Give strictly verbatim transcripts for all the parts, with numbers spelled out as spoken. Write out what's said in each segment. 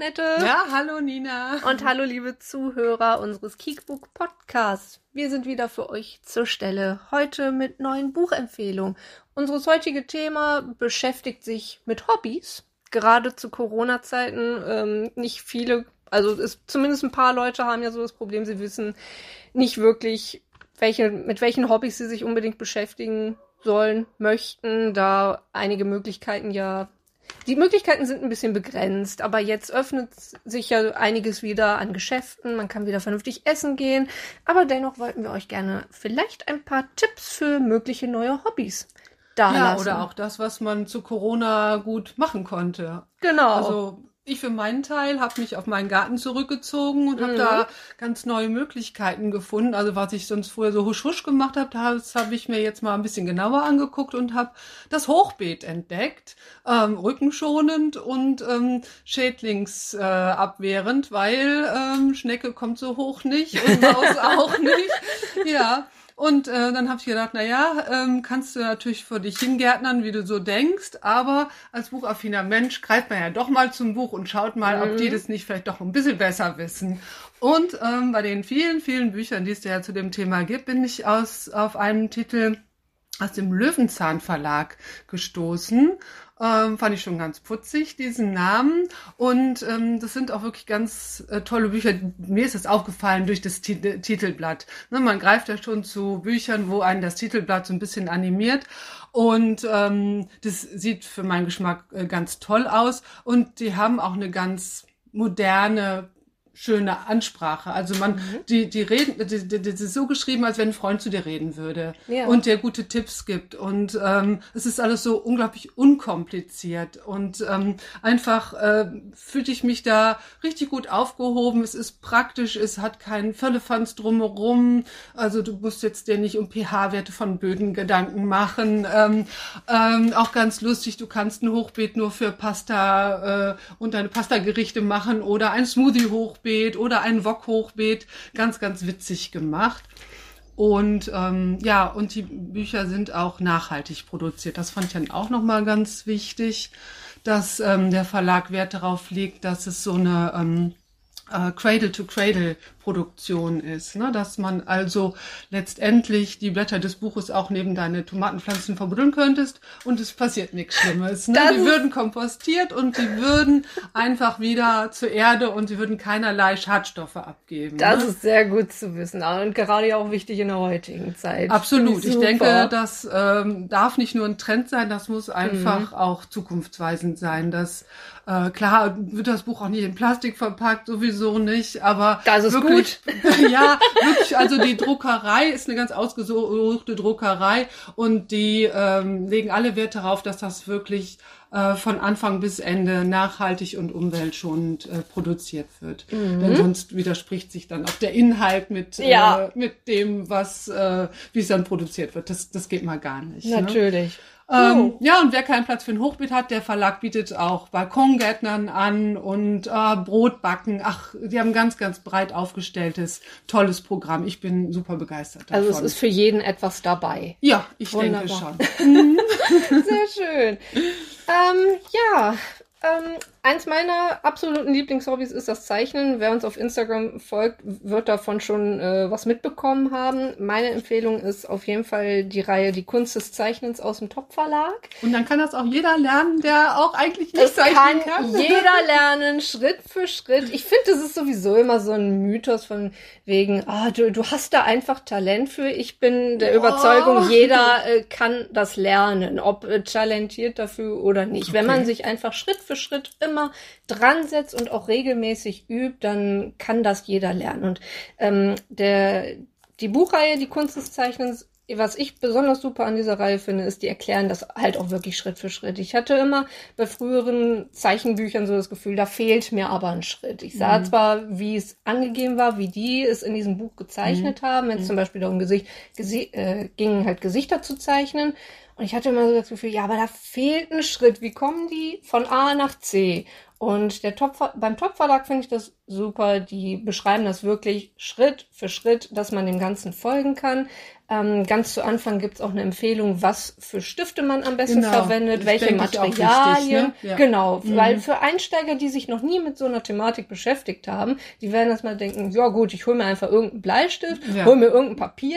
Annette. Ja, hallo Nina. Und hallo liebe Zuhörer unseres Kiekbook Podcasts. Wir sind wieder für euch zur Stelle, heute mit neuen Buchempfehlungen. Unser heutiges Thema beschäftigt sich mit Hobbys. Gerade zu Corona-Zeiten ähm, nicht viele, also es, zumindest ein paar Leute haben ja so das Problem, sie wissen nicht wirklich, welche, mit welchen Hobbys sie sich unbedingt beschäftigen sollen, möchten, da einige Möglichkeiten ja, die Möglichkeiten sind ein bisschen begrenzt, aber jetzt öffnet sich ja einiges wieder an Geschäften, man kann wieder vernünftig essen gehen, aber dennoch wollten wir euch gerne vielleicht ein paar Tipps für mögliche neue Hobbys da Ja, lassen. oder auch das, was man zu Corona gut machen konnte. Genau. Also ich für meinen Teil habe mich auf meinen Garten zurückgezogen und habe Mhm. da ganz neue Möglichkeiten gefunden. Also was ich sonst vorher so husch husch gemacht habe, das habe ich mir jetzt mal ein bisschen genauer angeguckt und habe das Hochbeet entdeckt. Ähm, rückenschonend und ähm, schädlingsabwehrend, äh, weil ähm, Schnecke kommt so hoch nicht und Maus auch nicht. Ja. Und äh, dann habe ich gedacht, na ja, ähm, kannst du natürlich vor dich hingärtnern, wie du so denkst, aber als buchaffiner Mensch greift man ja doch mal zum Buch und schaut mal, Mhm. ob die das nicht vielleicht doch ein bisschen besser wissen. Und ähm, bei den vielen, vielen Büchern, die es ja zu dem Thema gibt, bin ich aus auf einen Titel aus dem Löwenzahn Verlag gestoßen. Ähm, fand ich schon ganz putzig, diesen Namen. Und ähm, das sind auch wirklich ganz äh, tolle Bücher. Mir ist das aufgefallen durch das Ti- Titelblatt. Ne, man greift ja schon zu Büchern, wo einen das Titelblatt so ein bisschen animiert. Und ähm, das sieht für meinen Geschmack äh, ganz toll aus. Und die haben auch eine ganz moderne, schöne Ansprache. Also man, Mhm. die, die reden, die, die, das ist so geschrieben, als wenn ein Freund zu dir reden würde. Ja. Und dir gute Tipps gibt. Und ähm, es ist alles so unglaublich unkompliziert. Und ähm, einfach äh, fühlte ich mich da richtig gut aufgehoben. Es ist praktisch, es hat keinen Völlefanz drumherum. Also du musst jetzt dir nicht um pH-Werte von Böden Gedanken machen. Ähm, ähm, auch ganz lustig, du kannst ein Hochbeet nur für Pasta äh, und deine Pastagerichte machen oder ein Smoothie-Hochbeet oder ein Wok-Hochbeet. Ganz, ganz witzig gemacht. Und ähm, ja, und die Bücher sind auch nachhaltig produziert. Das fand ich dann auch nochmal ganz wichtig, dass ähm, der Verlag Wert darauf legt, dass es so eine ähm, äh, Cradle-to-Cradle-Produktion ist, ne? Dass man also letztendlich die Blätter des Buches auch neben deine Tomatenpflanzen verbuddeln könntest und es passiert nichts Schlimmes. Ne? Die würden kompostiert und die würden einfach wieder zur Erde und sie würden keinerlei Schadstoffe abgeben. Das ne? ist sehr gut zu wissen und gerade ja auch wichtig in der heutigen Zeit. Absolut. Finde Ich super. denke, das ähm, darf nicht nur ein Trend sein, das muss einfach mhm. auch zukunftsweisend sein. Das äh, klar wird das Buch auch nicht in Plastik verpackt, sowieso nicht, aber das ist wirklich, gut. ja, wirklich, also die Druckerei ist eine ganz ausgesuchte Druckerei und die ähm, legen alle Wert darauf, dass das wirklich äh, von Anfang bis Ende nachhaltig und umweltschonend äh, produziert wird. Mhm. Denn sonst widerspricht sich dann auch der Inhalt mit, ja. äh, mit dem, was äh, wie es dann produziert wird. Das, das geht mal gar nicht. Natürlich. Ne? Ähm, ja, und wer keinen Platz für ein Hochbeet hat, der Verlag bietet auch Balkongärtnern an und äh, Brotbacken. Ach, die haben ein ganz, ganz breit aufgestelltes, tolles Programm. Ich bin super begeistert davon. Also es ist für jeden etwas dabei. Ja, ich Wunderbar. denke schon. Sehr schön. Ähm, ja, ähm, eins meiner absoluten Lieblingshobbys ist das Zeichnen. Wer uns auf Instagram folgt, wird davon schon äh, was mitbekommen haben. Meine Empfehlung ist auf jeden Fall die Reihe Die Kunst des Zeichnens aus dem Top Verlag. Und dann kann das auch jeder lernen, der auch eigentlich nicht das zeichnen kann. kann. Jeder lernen, Schritt für Schritt. Ich finde, das ist sowieso immer so ein Mythos von wegen, ah, du, du hast da einfach Talent für. Ich bin der Oh. Überzeugung, jeder äh, kann das lernen, ob äh, talentiert dafür oder nicht. Okay. Wenn man sich einfach Schritt für Schritt immer dran setzt und auch regelmäßig übt, dann kann das jeder lernen. Und ähm, der die Buchreihe Die Kunst des Zeichnens, was ich besonders super an dieser Reihe finde, ist, die erklären das halt auch wirklich Schritt für Schritt. Ich hatte immer bei früheren Zeichenbüchern so das Gefühl, da fehlt mir aber ein Schritt. Ich sah mhm. zwar, wie es angegeben war, wie die es in diesem Buch gezeichnet mhm. haben, wenn es mhm. zum Beispiel darum Gesicht, gesi- äh, ging, halt Gesichter zu zeichnen. Und ich hatte immer so das Gefühl, ja, aber da fehlt ein Schritt. Wie kommen die von A nach C? Und der Top, beim Top-Verlag finde ich das super. Die beschreiben das wirklich Schritt für Schritt, dass man dem Ganzen folgen kann. Ähm, ganz zu Anfang gibt's auch eine Empfehlung, was für Stifte man am besten Genau. verwendet, Das welche denke ich auch Materialien. wichtig, ne? Ja. Genau, Mhm. weil für Einsteiger, die sich noch nie mit so einer Thematik beschäftigt haben, die werden erstmal denken, ja gut, ich hole mir einfach irgendeinen Bleistift, Ja. hol mir irgendein Papier.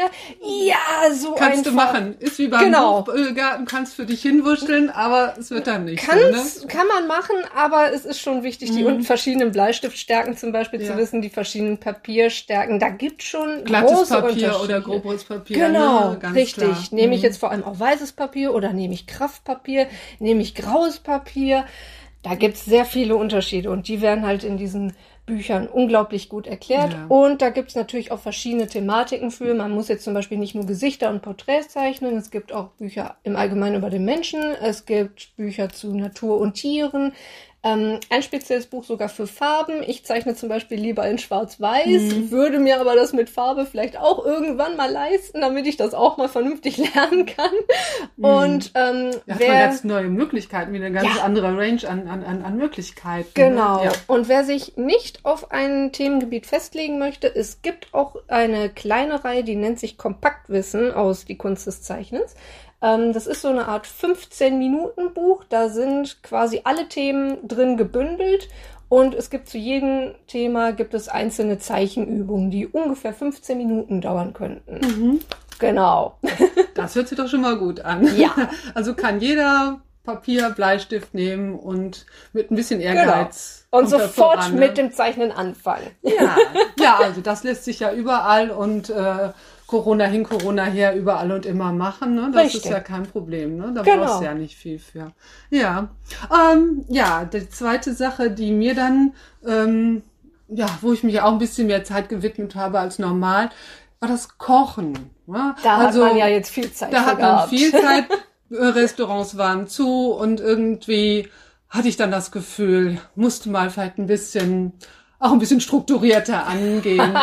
Ja, so Kannst einfach. du machen. Ist wie beim Genau. Buchgarten, kannst für dich hinwurschteln, aber es wird dann nicht Kann's, so, ne? Kann man machen, aber es ist schon wichtig, die Mhm. verschiedenen Bleistiftstärken zum Beispiel Ja. zu wissen, die verschiedenen Papierstärken. Da gibt's schon Glattes große Papier Unterschiede. oder grobes Papier. Genau, ne? Ganz richtig. klar. Nehme ich Mhm. jetzt vor allem auch weißes Papier oder nehme ich Kraftpapier, nehme ich graues Papier? Da gibt's sehr viele Unterschiede und die werden halt in diesen Büchern unglaublich gut erklärt. Ja. Und da gibt's natürlich auch verschiedene Thematiken für. Man muss jetzt zum Beispiel nicht nur Gesichter und Porträts zeichnen. Es gibt auch Bücher im Allgemeinen über den Menschen. Es gibt Bücher zu Natur und Tieren. Ähm, ein spezielles Buch sogar für Farben. Ich zeichne zum Beispiel lieber in Schwarz-Weiß, Mhm. würde mir aber das mit Farbe vielleicht auch irgendwann mal leisten, damit ich das auch mal vernünftig lernen kann. Mhm. Und ähm, Da hat man wer ganz neue Möglichkeiten, wie eine ganz Ja. andere Range an, an, an, an Möglichkeiten. Genau. Ne? Ja. Und wer sich nicht auf ein Themengebiet festlegen möchte, es gibt auch eine kleine Reihe, die nennt sich Kompaktwissen aus Die Kunst des Zeichnens. Ähm, das ist so eine Art fünfzehn-Minuten-Buch. Da sind quasi alle Themen drin gebündelt. Und es gibt zu jedem Thema gibt es einzelne Zeichenübungen, die ungefähr fünfzehn Minuten dauern könnten. Mhm. Genau. Das hört sich doch schon mal gut an. Ja. Also kann jeder Papier, Bleistift nehmen und mit ein bisschen Ehrgeiz. Und kommt er sofort voran, ne? mit dem Zeichnen anfangen. Ja. Ja, also das lässt sich ja überall und äh, Corona hin, Corona her, überall und immer machen. Ne? Das Richtig. ist ja kein Problem. Ne? Da Genau. brauchst du ja nicht viel für. Ja, ähm, ja, die zweite Sache, die mir dann, ähm, ja, wo ich mich auch ein bisschen mehr Zeit gewidmet habe als normal, war das Kochen. Ne? Da also, hat man ja jetzt viel Zeit Da für hat man gehabt. viel Zeit. Äh, Restaurants waren zu und irgendwie hatte ich dann das Gefühl, musste mal vielleicht ein bisschen, auch ein bisschen strukturierter angehen.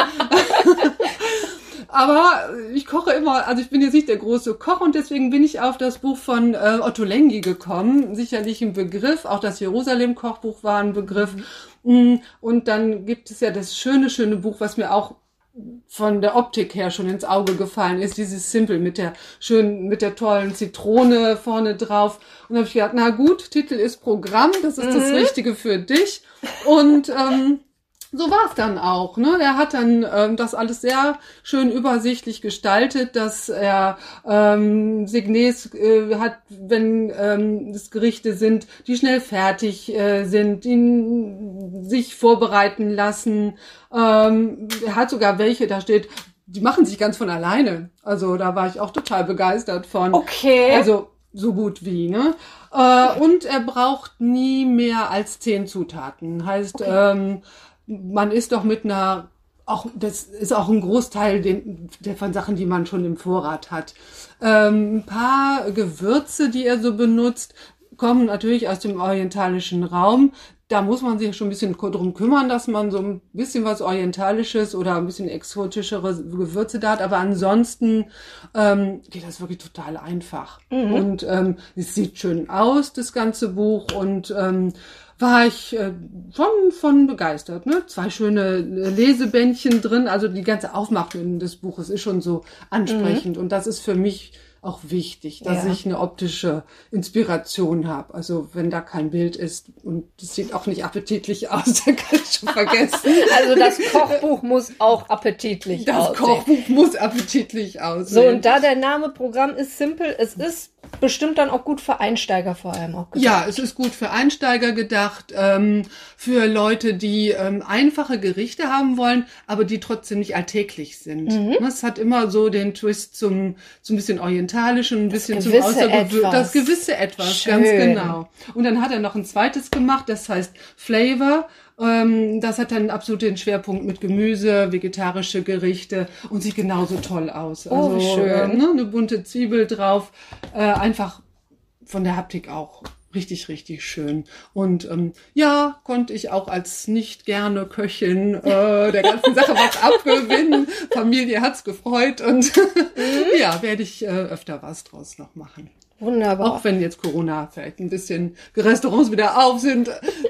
Aber ich koche immer, also ich bin jetzt nicht der große Koch und deswegen bin ich auf das Buch von äh, Otto Lengi gekommen. Sicherlich ein Begriff, auch das Jerusalem-Kochbuch war ein Begriff. Mhm. Und dann gibt es ja das schöne, schöne Buch, was mir auch von der Optik her schon ins Auge gefallen ist, dieses Simple mit der schönen, mit der tollen Zitrone vorne drauf. Und da habe ich gedacht, na gut, Titel ist Programm, das ist mhm. das Richtige für dich. Und ähm, so war es dann auch. Ne? Er hat dann ähm, das alles sehr schön übersichtlich gestaltet, dass er ähm, Signes äh, hat, wenn ähm, es Gerichte sind, die schnell fertig äh, sind, die sich vorbereiten lassen. Ähm, er hat sogar welche, da steht, die machen sich ganz von alleine. Also da war ich auch total begeistert von. Okay. Also so gut wie, ne? Äh, und er braucht nie mehr als zehn Zutaten. Heißt, okay. ähm, man ist doch mit einer, auch das ist auch ein Großteil den, der von Sachen, die man schon im Vorrat hat. Ähm, ein paar Gewürze, die er so benutzt, kommen natürlich aus dem orientalischen Raum. Da muss man sich schon ein bisschen drum kümmern, dass man so ein bisschen was Orientalisches oder ein bisschen exotischere Gewürze da hat. Aber ansonsten ähm, geht das wirklich total einfach. Mhm. Und ähm, es sieht schön aus, das ganze Buch. Und ähm, war ich äh, schon von begeistert. Ne? Zwei schöne Lesebändchen drin. Also die ganze Aufmachung des Buches ist schon so ansprechend. Mhm. Und das ist für mich auch wichtig, dass ja. ich eine optische Inspiration habe. Also wenn da kein Bild ist und das sieht auch nicht appetitlich aus, dann kann ich schon vergessen. Also das Kochbuch muss auch appetitlich das aussehen. Das Kochbuch muss appetitlich aussehen. So, und da der Name Programm ist simpel, es ist bestimmt dann auch gut für Einsteiger vor allem auch gedacht. Ja, es ist gut für Einsteiger gedacht, ähm, für Leute, die ähm, einfache Gerichte haben wollen, aber die trotzdem nicht alltäglich sind. Mhm. Es hat immer so den Twist zum, zum bisschen orientalischen, ein das bisschen zum Außergewöhnlichen. Das gewisse Etwas, Schön. Ganz genau. Und dann hat er noch ein zweites gemacht, das heißt Flavor. Ähm, das hat dann absolut den Schwerpunkt mit Gemüse, vegetarische Gerichte und sieht genauso toll aus. Also oh, schön. Äh, ne, eine bunte Zwiebel drauf, äh, einfach von der Haptik auch richtig, richtig schön. Und ähm, ja, konnte ich auch als nicht gerne Köchin äh, der ganzen Sache was abgewinnen. Familie hat's gefreut und mhm. ja, werde ich äh, öfter was draus noch machen. Wunderbar. Auch wenn jetzt Corona vielleicht ein bisschen Restaurants wieder auf sind,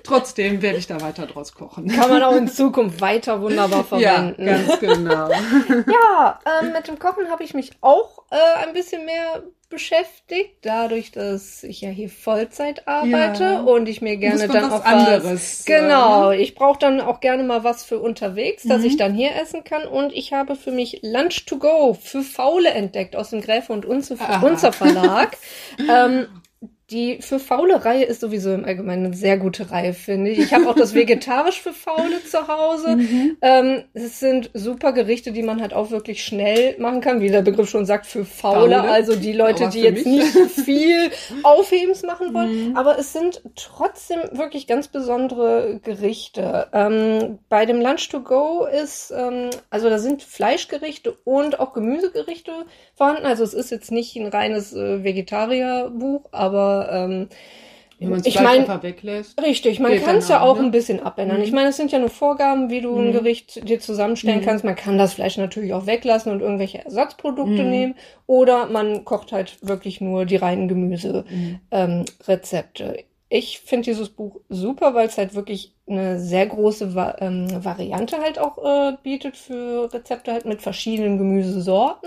trotzdem werde ich da weiter draus kochen. Kann man auch in Zukunft weiter wunderbar verwenden. Ja, ganz genau. Ja, ähm, mit dem Kochen habe ich mich auch äh, ein bisschen mehr beschäftigt, dadurch, dass ich ja hier Vollzeit arbeite Ja. und ich mir gerne Muss man dann was auch anderes, was, äh, genau, ne? ich brauche dann auch gerne mal was für unterwegs, dass Mhm. ich dann hier essen kann, und ich habe für mich Lunch to go für Faule entdeckt aus dem Gräfe und Unze Aha. Unzer Verlag. ähm, Die für faule Reihe ist sowieso im Allgemeinen eine sehr gute Reihe, finde ich. Ich habe auch das Vegetarisch für Faule zu Hause. Mhm. Ähm, es sind super Gerichte, die man halt auch wirklich schnell machen kann, wie der Begriff schon sagt, für Faule. Faule. Also die Leute, Aber die für jetzt mich. nicht viel Aufhebens machen wollen. Mhm. Aber es sind trotzdem wirklich ganz besondere Gerichte. Ähm, bei dem Lunch to go ist, ähm, also da sind Fleischgerichte und auch Gemüsegerichte vorhanden. Also es ist jetzt nicht ein reines äh, Vegetarierbuch, aber ähm, Wenn man es ich vielleicht mein, einfach weglässt. richtig, man Geht kann es dann ja auch, auch ne? ein bisschen abändern. Mhm. Ich meine, es sind ja nur Vorgaben, wie du ein Mhm. Gericht dir zusammenstellen Mhm. kannst. Man kann das Fleisch natürlich auch weglassen und irgendwelche Ersatzprodukte Mhm. nehmen. Oder man kocht halt wirklich nur die reinen Gemüse-Rezepte. Mhm. Ähm, Rezepte. Ich finde dieses Buch super, weil es halt wirklich eine sehr große Va ähm, Variante halt auch äh, bietet für Rezepte halt mit verschiedenen Gemüsesorten.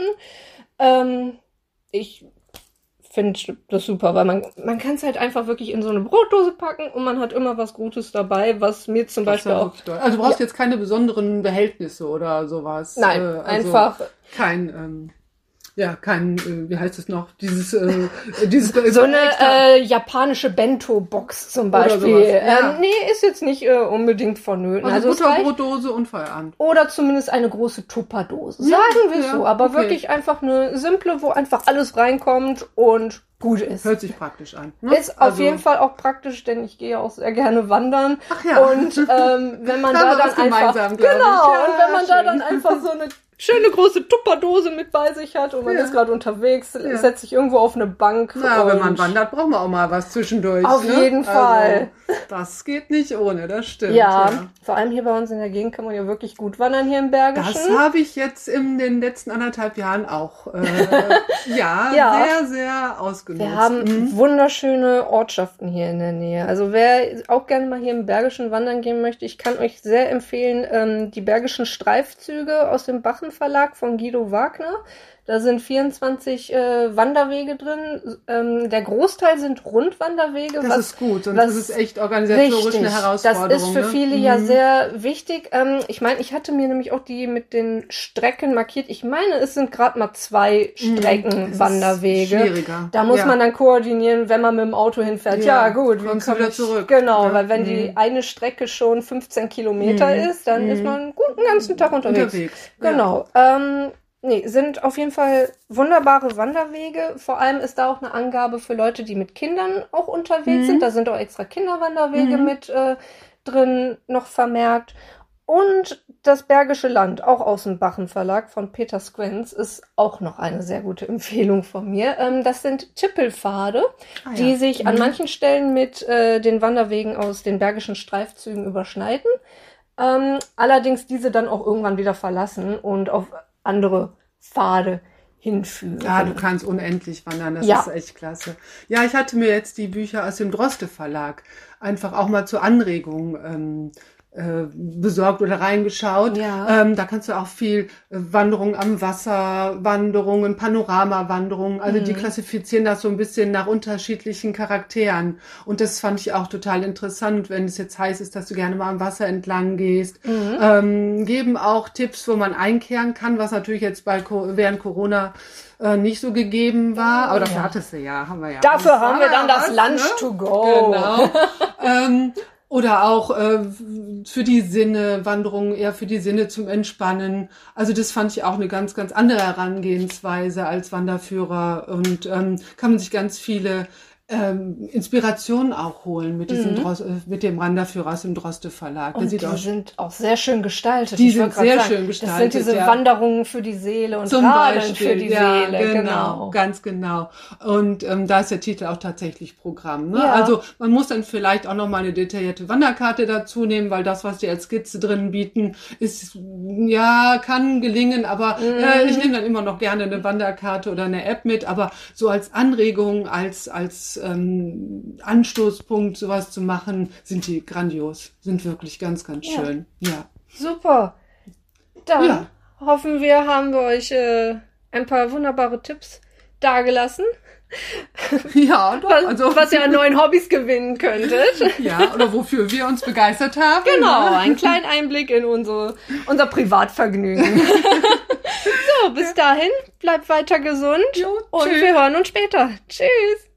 Ähm, ich finde das super, weil man, man kann es halt einfach wirklich in so eine Brotdose packen und man hat immer was Gutes dabei, was mir zum Das ist Beispiel ja auch... wirklich toll. Also du brauchst Ja. jetzt keine besonderen Behältnisse oder sowas. Nein, Äh, also einfach kein, ähm, ja, kein, äh, wie heißt es noch? Dieses, äh, dieses so eine extra- äh, japanische Bento-Box zum Oder Beispiel. sowas, ja. Ähm, nee, ist jetzt nicht äh, unbedingt vonnöten. also Also es reicht, Butterbrotdose und Feierabend. oder zumindest eine große Tupperdose. Ja, Sagen wir ja, so, aber okay. wirklich einfach eine simple, wo einfach alles reinkommt und gut ist. Hört sich praktisch an. Ne? Ist auf Also- jeden Fall auch praktisch, denn ich gehe ja auch sehr gerne wandern. Ach ja. Und ähm, wenn man Da da haben wir dann was einfach gemeinsam, glaub ich. genau, Ja, und wenn man da schön. dann einfach so eine schöne große Tupperdose mit bei sich hat und man Ja. ist gerade unterwegs, Ja. setzt sich irgendwo auf eine Bank. Na, und wenn man wandert, braucht man auch mal was zwischendurch. Auf ne? jeden Fall. Also, das geht nicht ohne, das stimmt. Ja, vor allem hier bei uns in der Gegend kann man ja wirklich gut wandern hier im Bergischen. Das habe ich jetzt in den letzten anderthalb Jahren auch äh, ja, Ja. sehr, sehr ausgenutzt. Wir haben Mhm. wunderschöne Ortschaften hier in der Nähe. Also wer auch gerne mal hier im Bergischen wandern gehen möchte, ich kann euch sehr empfehlen, ähm, die Bergischen Streifzüge aus dem Bachen Verlag von Guido Wagner. Da sind vierundzwanzig äh, Wanderwege drin. Ähm, der Großteil sind Rundwanderwege. Das was, ist gut, sonst was ist es echt organisatorisch richtig, eine Herausforderung. das ist für ne? viele Mhm. ja sehr wichtig. Ähm, ich meine, ich hatte mir nämlich auch die mit den Strecken markiert. Ich meine, es sind gerade mal zwei Mhm. Streckenwanderwege. Es ist schwieriger. Da muss ja. man dann koordinieren, wenn man mit dem Auto hinfährt. Ja, Ja, gut, wie kommst du komme wieder ich zurück, Genau, ne? weil wenn Mhm. die eine Strecke schon fünfzehn Kilometer Mhm. ist, dann Mhm. ist man gut einen ganzen Tag unterwegs. Unterwegs, ja. Genau. Ähm, nee, sind auf jeden Fall wunderbare Wanderwege. Vor allem ist da auch eine Angabe für Leute, die mit Kindern auch unterwegs Mhm. sind. Da sind auch extra Kinderwanderwege Mhm. mit äh, drin noch vermerkt. Und das Bergische Land, auch aus dem Bachen Verlag von Peter Squenz, ist auch noch eine sehr gute Empfehlung von mir. Ähm, das sind Tippelpfade, Ah, ja. die sich an Mhm. manchen Stellen mit äh, den Wanderwegen aus den Bergischen Streifzügen überschneiden. Ähm, allerdings diese dann auch irgendwann wieder verlassen und auf andere Pfade hinführen. Ja, du kannst unendlich wandern, das Ja. ist echt klasse. Ja, ich hatte mir jetzt die Bücher aus dem Droste Verlag einfach auch mal zur Anregung ähm, äh, besorgt oder reingeschaut. Ja. Ähm, da kannst du auch viel äh, Wanderungen am Wasser, Wanderungen, Panoramawanderungen, also die klassifizieren das so ein bisschen nach unterschiedlichen Charakteren. Und das fand ich auch total interessant, wenn es jetzt heiß ist, dass du gerne mal am Wasser entlang gehst. Ähm, geben auch Tipps, wo man einkehren kann, was natürlich jetzt bei Co- während Corona äh, nicht so gegeben war. Aber dafür Ja. hattest du ja, haben wir ja. Dafür Das haben war wir dann ja das was, Lunch ne? to go. Genau. ähm, oder auch äh, für die Sinne, Wanderungen eher für die Sinne zum Entspannen. Also das fand ich auch eine ganz, ganz andere Herangehensweise als Wanderführer. Und ähm, kann man sich ganz viele ähm, Inspirationen auch holen mit diesem Dros- äh, mit dem Wanderführer aus dem Droste Verlag. Der Und sieht die auch sind auch sehr schön gestaltet. Die Ich sind wollte grad sehr sagen, schön Das gestaltet, sind diese ja. Wanderungen für die Seele und Zum Radeln Beispiel, für die ja, Seele. genau, Genau. ganz genau. Und ähm, da ist der Titel auch tatsächlich Programm. Ne? Ja. Also man muss dann vielleicht auch noch mal eine detaillierte Wanderkarte dazu nehmen, weil das, was die als Skizze drin bieten, ist ja kann gelingen, aber äh, ich nehme dann immer noch gerne eine Wanderkarte oder eine App mit. Aber so als Anregung, als als als ähm, Anstoßpunkt sowas zu machen, sind die grandios, sind wirklich ganz, ganz schön. Ja. ja. Super. Dann Ja. hoffen wir, haben wir euch äh, ein paar wunderbare Tipps dargelassen. Ja, doch. Was, Also, was ihr an neuen Hobbys gewinnen könntet. ja, oder wofür wir uns begeistert haben. Genau, Ne? einen kleinen Einblick in unsere, unser Privatvergnügen. So, bis dahin, bleibt weiter gesund Jo, und tschüss. wir hören uns später. Tschüss.